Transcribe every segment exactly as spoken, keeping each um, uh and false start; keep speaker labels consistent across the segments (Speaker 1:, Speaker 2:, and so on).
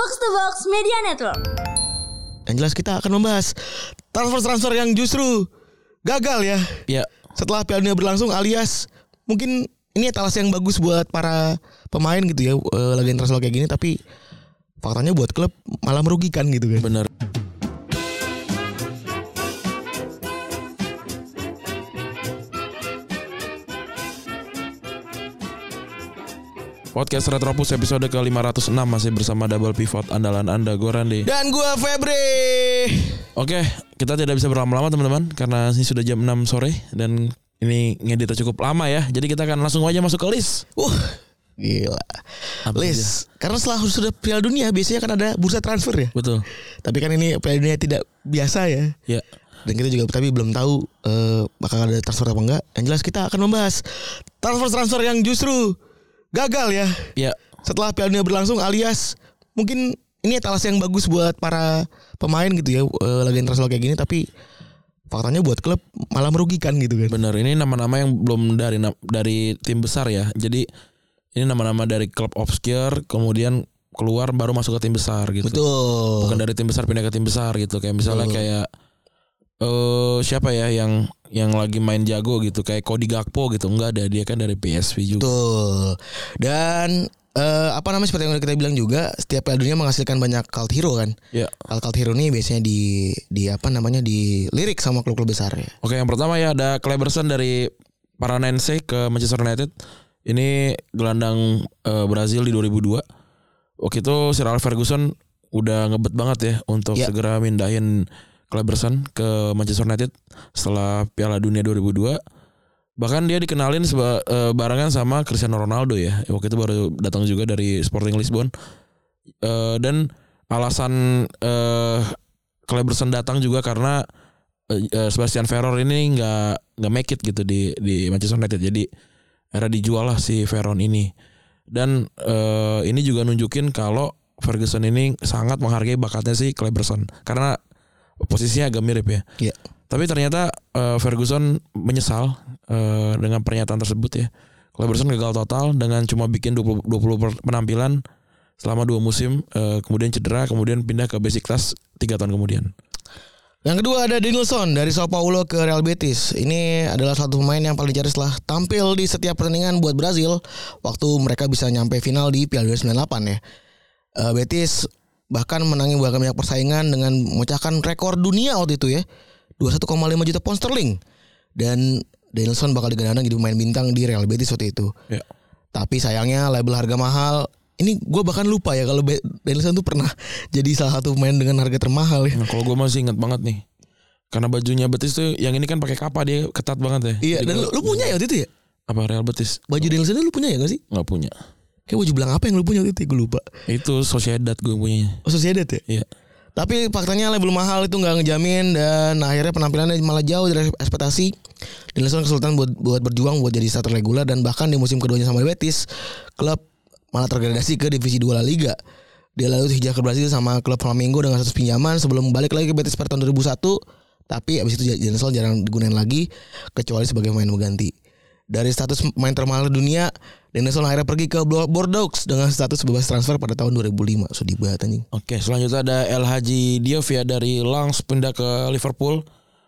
Speaker 1: Box to Box Media Network.
Speaker 2: Yang jelas kita akan membahas transfer-transfer yang justru gagal ya.
Speaker 3: Ya.
Speaker 2: Setelah Piala Dunia berlangsung, alias mungkin ini etalase yang bagus buat para pemain gitu ya, uh, lagi internasional kayak gini, tapi faktanya buat klub malah merugikan gitu kan.
Speaker 3: Bener. Podcast Retropus episode ke lima ratus enam masih bersama double pivot andalan Anda, gue Randy.
Speaker 2: Dan gue Febri.
Speaker 3: Oke, kita tidak bisa berlama-lama teman-teman karena ini sudah jam enam sore dan ini ngeditnya cukup lama ya. Jadi kita akan langsung aja masuk ke list.
Speaker 2: Uh, gila.
Speaker 3: Apa
Speaker 2: list. Aja? Karena setelah sudah Piala Dunia biasanya kan ada bursa transfer ya.
Speaker 3: Betul.
Speaker 2: Tapi kan ini Piala Dunia tidak biasa ya.
Speaker 3: Ya.
Speaker 2: Dan kita juga tapi belum tahu uh, bakal ada transfer apa enggak. Yang jelas kita akan membahas transfer-transfer yang justru gagal ya.
Speaker 3: Ya.
Speaker 2: Setelah Piala Dunia berlangsung, alias mungkin ini etalase yang bagus buat para pemain gitu ya, uh, lagi internasional kayak gini, tapi faktanya buat klub malah merugikan gitu kan.
Speaker 3: Bener, ini nama-nama yang belum dari dari tim besar ya. Jadi ini nama-nama dari klub obscure kemudian keluar baru masuk ke tim besar gitu.
Speaker 2: Betul.
Speaker 3: Bukan dari tim besar pindah ke tim besar gitu. Kayak misalnya Betul. kayak uh, siapa ya yang yang lagi main jago gitu, kayak Cody Gakpo gitu. Enggak ada, dia kan dari P S V juga.
Speaker 2: Betul. Dan Uh, apa namanya seperti yang udah kita bilang juga, setiap Piala Dunia menghasilkan banyak cult hero kan.
Speaker 3: Ya.
Speaker 2: Cult hero ini biasanya di di apa namanya di lirik sama klub-klub besar ya.
Speaker 3: Oke, yang pertama ya ada Kleberson dari Paranense ke Manchester United. Ini gelandang uh, Brazil di dua ribu dua. Waktu itu Sir Alex Ferguson udah ngebet banget ya untuk ya. segera mindahin Kleberson ke Manchester United setelah Piala Dunia dua ribu dua. Bahkan dia dikenalin seba, e, barengan sama Cristiano Ronaldo ya. Waktu itu baru datang juga dari Sporting Lisbon. E, dan alasan e, Kleberson datang juga karena e, Sebastian Veron ini nggak nggak make it gitu di di Manchester United. Jadi era dijual lah si Veron ini. Dan e, ini juga nunjukin kalau Ferguson ini sangat menghargai bakatnya si Kleberson karena posisinya agak mirip ya.
Speaker 2: Iya.
Speaker 3: Tapi ternyata uh, Ferguson menyesal uh, dengan pernyataan tersebut ya. Kleberson gagal total dengan cuma bikin dua puluh, dua puluh penampilan selama dua musim, uh, kemudian cedera, kemudian pindah ke Besiktas tiga tahun kemudian.
Speaker 2: Yang kedua ada Denilson dari Sao Paulo ke Real Betis. Ini adalah satu pemain yang paling dicari setelah tampil di setiap pertandingan buat Brazil waktu mereka bisa nyampe final di Piala Dunia sembilan puluh delapan ya. Uh, Betis bahkan menangi bahkan banyak persaingan dengan memecahkan rekor dunia waktu itu ya. dua puluh satu koma lima juta pound sterling. Dan Denilson bakal digadang-gadang jadi pemain bintang di Real Betis waktu itu.
Speaker 3: Ya.
Speaker 2: Tapi sayangnya label harga mahal. Ini gue bahkan lupa ya kalau Denilson tuh pernah jadi salah satu pemain dengan harga termahal ya.
Speaker 3: Nah, kalau gue masih ingat banget nih. Karena bajunya Betis tuh yang ini kan pakai kapa, dia ketat banget ya.
Speaker 2: Iya,
Speaker 3: jadi
Speaker 2: dan
Speaker 3: gua,
Speaker 2: lu, lu punya ya waktu itu ya?
Speaker 3: Apa Real Betis?
Speaker 2: Baju Denilson lu punya ya gak sih?
Speaker 3: Gak punya.
Speaker 2: Kayak baju belang apa yang lu punya waktu itu? Gue lupa.
Speaker 3: Itu Sociedad gue punyanya.
Speaker 2: Oh, Sociedad ya?
Speaker 3: Iya.
Speaker 2: Tapi faktanya label mahal itu nggak ngejamin dan akhirnya penampilannya malah jauh dari ekspektasi. Denilson kesulitan buat buat berjuang buat jadi starter reguler dan bahkan di musim keduanya sama Betis, klub malah tergradasi ke divisi dua La Liga. Dia lalu hijrah ke Brazil sama klub Flamengo dengan status pinjaman sebelum balik lagi ke Betis pada tahun dua ribu satu. Tapi abis itu Denilson jarang digunain lagi kecuali sebagai pemain mengganti. Dari status pemain termahal dunia, Denilson akhirnya pergi ke Bordeaux dengan status bebas transfer pada tahun dua ribu lima. Sedih banget anjing.
Speaker 3: Oke, selanjutnya ada El Hadji Diouf ya dari Lens pindah ke Liverpool.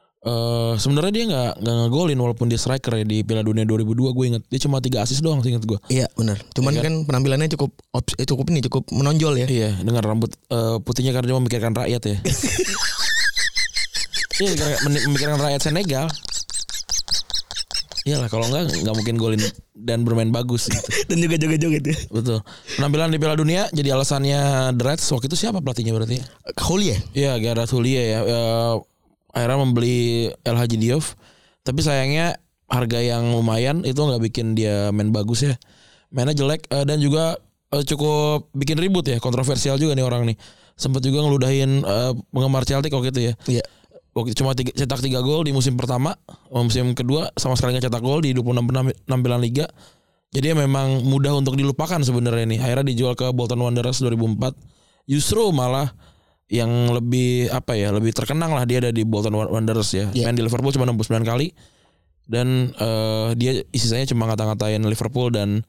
Speaker 3: Uh, sebenarnya dia nggak nggak ngegolin walaupun dia striker ya di Piala Dunia dua ribu dua, gue inget dia cuma tiga assist doang, inget gue.
Speaker 2: Iya benar. Cuman ya kan? kan penampilannya cukup cukup ini cukup menonjol ya.
Speaker 3: Iya, dengan rambut uh, putihnya karena dia memikirkan rakyat ya. Iya, memikirkan rakyat Senegal. Iyalah, kalau enggak enggak mungkin golin dan bermain bagus gitu.
Speaker 2: Dan juga joget-joget ya.
Speaker 3: Betul. Penampilan di Piala Dunia jadi alasannya The Reds waktu itu siapa pelatihnya berarti?
Speaker 2: Houllier.
Speaker 3: Iya, Gerard Houllier ya. E, akhirnya membeli El Hadji Diouf. Tapi sayangnya harga yang lumayan itu enggak bikin dia main bagus ya. Mainnya jelek e, dan juga e, cukup bikin ribut ya, kontroversial juga nih orang nih. Sempat juga ngeludahin e, penggemar Celtic waktu itu ya.
Speaker 2: Iya.
Speaker 3: Waktu cuma tiga, cetak tiga gol di musim pertama, musim kedua sama sekali nggak cetak gol di dua puluh enam penampilan liga. Jadi ya memang mudah untuk dilupakan sebenarnya nih. Akhirnya dijual ke Bolton Wanderers dua ribu empat. Justru malah yang lebih apa ya, lebih terkenang lah dia ada di Bolton Wanderers ya. Yeah. Main di Liverpool cuma enam puluh sembilan kali dan uh, dia sisanya cuma ngata-ngatain Liverpool dan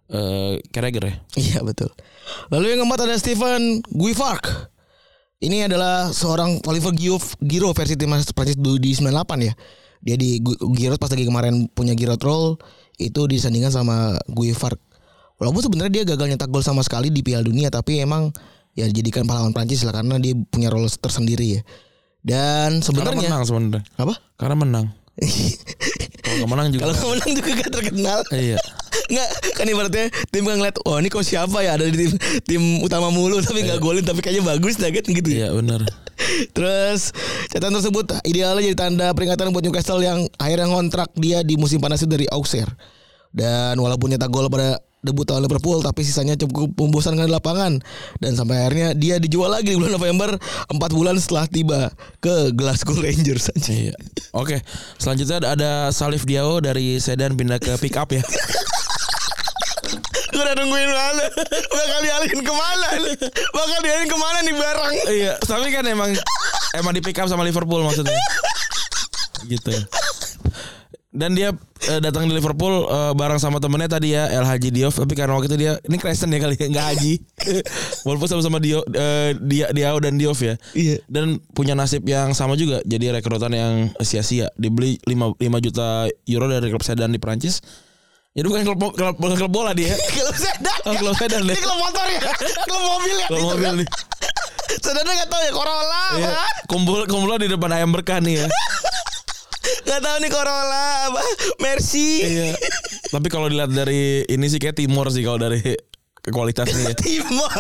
Speaker 3: uh, Carragher ya.
Speaker 2: Iya betul. Lalu yang keempat ada Steven Guivarc'h. Ini adalah seorang Oliver Giroud versi timnas Prancis di sembilan puluh delapan ya. Dia di Giroud pas lagi kemarin punya Giroud role itu disandingkan sama Guivarc'h. Walaupun sebenarnya dia gagal nyetak gol sama sekali di Piala Dunia, tapi emang ya dijadikan pahlawan Prancis lah karena dia punya role tersendiri ya. Dan sebenarnya
Speaker 3: karena menang sebenarnya.
Speaker 2: Apa?
Speaker 3: Karena menang. Kalau nggak menang juga.
Speaker 2: Kalau nggak menang juga gak terkenal.
Speaker 3: Iya.
Speaker 2: Nggak kan ibaratnya tim kan ngeliat, oh ini kok siapa ya ada di tim, tim utama mulu tapi nggak golin tapi kayaknya bagus dah kan gitu.
Speaker 3: Iya benar.
Speaker 2: Terus catatan tersebut idealnya jadi tanda peringatan buat Newcastle yang akhirnya ngontrak dia di musim panas itu dari Auxerre. Dan walaupun nyetak gol pada debut tahun Liverpool, tapi sisanya cukup membosankan di lapangan. Dan sampai akhirnya dia dijual lagi di bulan November, empat bulan setelah tiba ke Glasgow Rangers aja.
Speaker 3: Iya. Oke, selanjutnya ada Salif Diao dari sedan pindah ke pick up ya.
Speaker 2: Gue udah nungguin mana, bakal dialihin kemana nih? Bakal dialihin kemana nih barang?
Speaker 3: Iya, tapi kan emang emang di pick up sama Liverpool maksudnya. Gitu. Dan dia uh, datang di Liverpool uh, bareng sama temennya tadi ya, El Hadji Diouf. Tapi karena waktu itu dia ini Crescent ya kali ya, nggak Haji. Walaupun sama-sama Dio, uh, dia Diao dan Diouf ya.
Speaker 2: Iya.
Speaker 3: Dan punya nasib yang sama juga. Jadi rekrutan yang sia-sia. Dibeli lima juta euro dari klub sedan di Prancis. Jadi bukan klub klub, klub bola dia.
Speaker 2: Klub sedan.
Speaker 3: Oh, klub sedan deh.
Speaker 2: Ini klub motor ya. Klub mobil ya.
Speaker 3: Klub mobil nih.
Speaker 2: Sedannya nggak tahu ya Corolla.
Speaker 3: Iya. Kumpul kumpul di depan ayam berkah nih ya.
Speaker 2: Gak tahu nih Corolla apa Mercy.
Speaker 3: Iya. Tapi kalau dilihat dari ini sih kayak Timor sih kalau dari kualitasnya ya.
Speaker 2: Timor.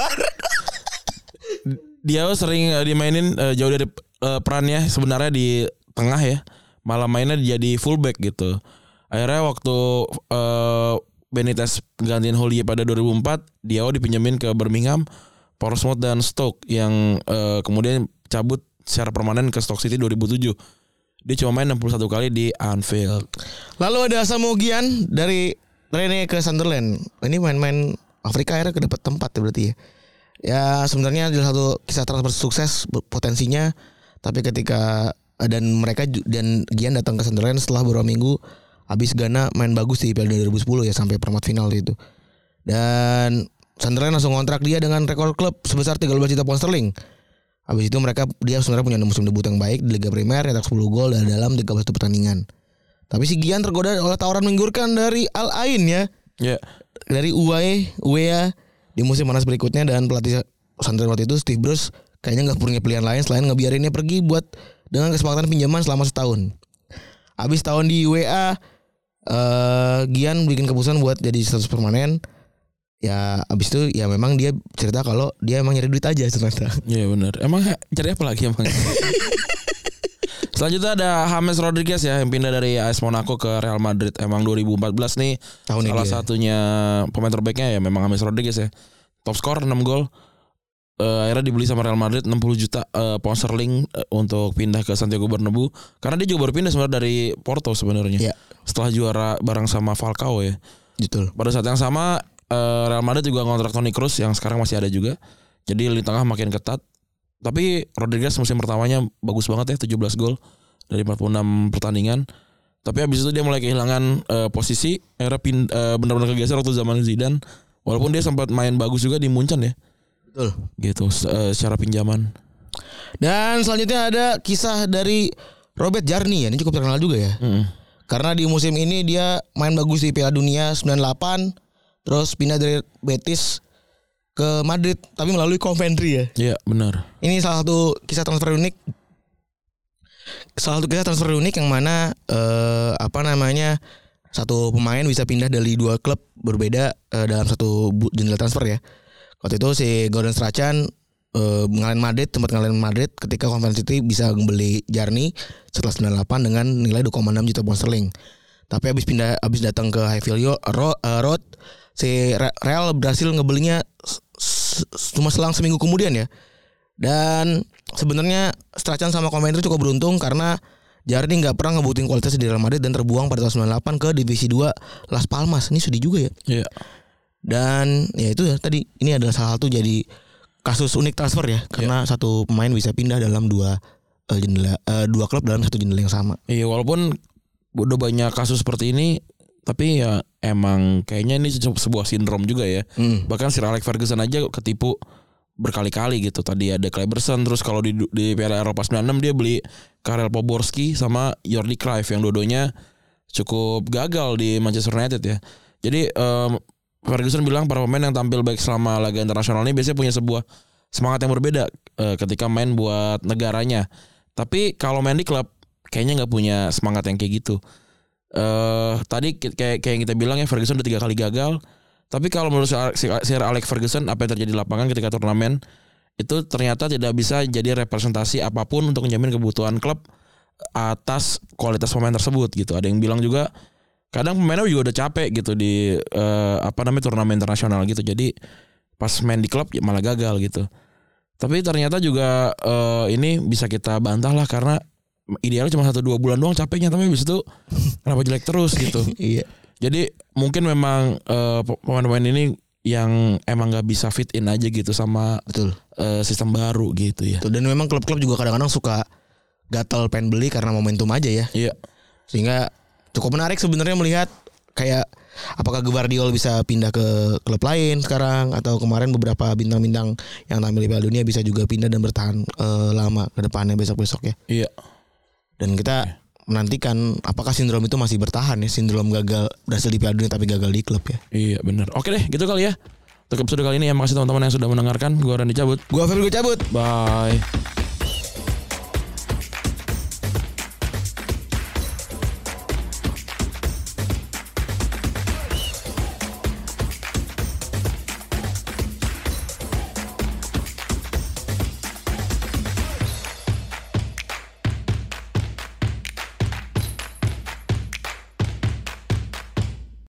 Speaker 3: Dia sering uh, dimainin uh, jauh dari uh, perannya sebenarnya di tengah ya. Malah mainnya jadi fullback gitu. Akhirnya waktu uh, Benitez gantiin Houllier pada dua ribu empat, dia dipinjemin ke Birmingham, Portsmouth dan Stoke yang uh, kemudian cabut secara permanen ke Stoke City dua ribu tujuh. Dia cuma main enam puluh satu kali di Anfield.
Speaker 2: Lalu ada Samuel Gyan dari Rennes ke Sunderland. Ini main-main Afrika akhirnya kedapat tempat ya berarti ya. Ya sebenarnya adalah satu kisah transfer sukses potensinya. Tapi ketika dan mereka dan Gyan datang ke Sunderland setelah beberapa minggu habis Ghana main bagus di Piala dua ribu sepuluh ya sampai perempat final itu. Dan Sunderland langsung kontrak dia dengan rekor klub sebesar tiga belas juta pound sterling. Habis itu mereka dia sebenarnya punya musim debut yang baik di Liga Primer, nyetak sepuluh gol dalam tiga belas pertandingan. Tapi si Gyan tergoda oleh tawaran menggiurkan dari Al Ain ya.
Speaker 3: Ya. Yeah.
Speaker 2: Dari U A E, U E A di musim panas berikutnya dan pelatih Sunderland waktu itu Steve Bruce kayaknya enggak punya pilihan lain selain ngebiarinnya pergi buat dengan kesepakatan pinjaman selama setahun. Habis tahun di U E A uh, Gyan bikin keputusan buat jadi status permanen. Ya abis itu ya memang dia cerita kalau dia emang nyari duit aja ternyata.
Speaker 3: Iya benar. Emang cari apa lagi emang? Selanjutnya ada James Rodriguez ya yang pindah dari A S Monaco ke Real Madrid. Emang dua ribu empat belas nih tahun salah ini satunya ya. Pemain terbaiknya ya memang James Rodriguez ya. Top skor enam gol. Uh, akhirnya dibeli sama Real Madrid enam puluh juta uh, pound sterling uh, untuk pindah ke Santiago Bernabeu. Karena dia juga baru pindah sebenarnya dari Porto sebenarnya. Ya. Setelah juara bareng sama Falcao ya. Betul. Pada saat yang sama Uh, Real Madrid juga ngontrak Toni Kroos yang sekarang masih ada juga. Jadi lini tengah makin ketat. Tapi Rodriguez musim pertamanya bagus banget ya, tujuh belas gol dari empat puluh enam pertandingan. Tapi habis itu dia mulai kehilangan uh, posisi, akhirnya pin, uh, benar-benar kegeser waktu zaman Zidane. Walaupun dia sempat main bagus juga di Munchen ya. Betul. Gitu uh, secara pinjaman.
Speaker 2: Dan selanjutnya ada kisah dari Robert Jarni ya, ini cukup terkenal juga ya. Mm. Karena di musim ini dia main bagus di Piala Dunia sembilan puluh delapan. Terus pindah dari Betis ke Madrid tapi melalui Coventry ya.
Speaker 3: Iya benar.
Speaker 2: Ini salah satu kisah transfer unik. Salah satu kisah transfer unik yang mana eh, apa namanya satu pemain bisa pindah dari dua klub berbeda eh, dalam satu jendela transfer ya. Waktu itu si Gordon Strachan eh, ngalahin Madrid, tempat ngalahin Madrid ketika Coventry bisa membeli Jarni setelah sembilan puluh delapan dengan nilai dua koma enam juta pound sterling. Tapi habis pindah habis datang ke Highfield Road si Real berhasil ngebelinya cuma selang seminggu kemudian ya. Dan sebenarnya Strachan sama Coventry cukup beruntung karena Jarni nggak pernah ngebuktiin kualitas di Real Madrid dan terbuang pada tahun sembilan puluh delapan ke Divisi dua Las Palmas. Ini sedih juga ya. Iya. Dan ya itu ya tadi ini adalah salah satu jadi kasus unik transfer ya karena yeah. satu pemain bisa pindah dalam dua uh, jendela uh, dua klub dalam satu jendela yang sama.
Speaker 3: Iya, walaupun udah banyak kasus seperti ini tapi ya emang kayaknya ini sebuah sindrom juga ya.
Speaker 2: Hmm.
Speaker 3: Bahkan Sir Alex Ferguson aja ketipu berkali-kali gitu. Tadi ada Kleberson, terus kalau di di Piala Eropa sembilan puluh enam dia beli Karel Poborski sama Jordi Cruyff yang dua-duanya cukup gagal di Manchester United ya. Jadi um, Ferguson bilang para pemain yang tampil baik selama laga internasional ini biasanya punya sebuah semangat yang berbeda uh, ketika main buat negaranya. Tapi kalau main di klub kayaknya nggak punya semangat yang kayak gitu. Uh, tadi kayak kayak yang kita bilang ya, Ferguson udah tiga kali gagal. Tapi kalau menurut Sir Alex Ferguson, apa yang terjadi di lapangan ketika turnamen itu ternyata tidak bisa jadi representasi apapun untuk menjamin kebutuhan klub atas kualitas pemain tersebut gitu. Ada yang bilang juga kadang pemainnya juga udah capek gitu di uh, apa namanya turnamen internasional gitu. Jadi pas main di klub ya malah gagal gitu. Tapi ternyata juga uh, ini bisa kita bantah lah, karena idealnya cuma satu dua bulan doang capeknya, tapi habis itu kenapa jelek terus gitu.
Speaker 2: Iya.
Speaker 3: Jadi mungkin memang uh, pemain-pemain ini yang emang nggak bisa fit in aja gitu sama
Speaker 2: Betul.
Speaker 3: Uh, sistem baru gitu ya.
Speaker 2: Dan memang klub-klub juga kadang-kadang suka gatal pengen beli karena momentum aja ya.
Speaker 3: Iya.
Speaker 2: Sehingga cukup menarik sebenarnya melihat kayak apakah Gvardiol bisa pindah ke klub lain sekarang, atau kemarin beberapa bintang-bintang yang tampil di Piala Dunia bisa juga pindah dan bertahan uh, lama ke depannya besok-besok ya.
Speaker 3: Iya.
Speaker 2: Dan kita menantikan apakah sindrom itu masih bertahan ya, sindrom gagal berhasil di Piala Dunia tapi gagal di klub ya.
Speaker 3: Iya benar. Oke deh, gitu kali ya. Untuk episode kali ini ya, makasih teman-teman yang sudah mendengarkan. Gua Randy cabut.
Speaker 2: Gua Febri cabut.
Speaker 3: Bye.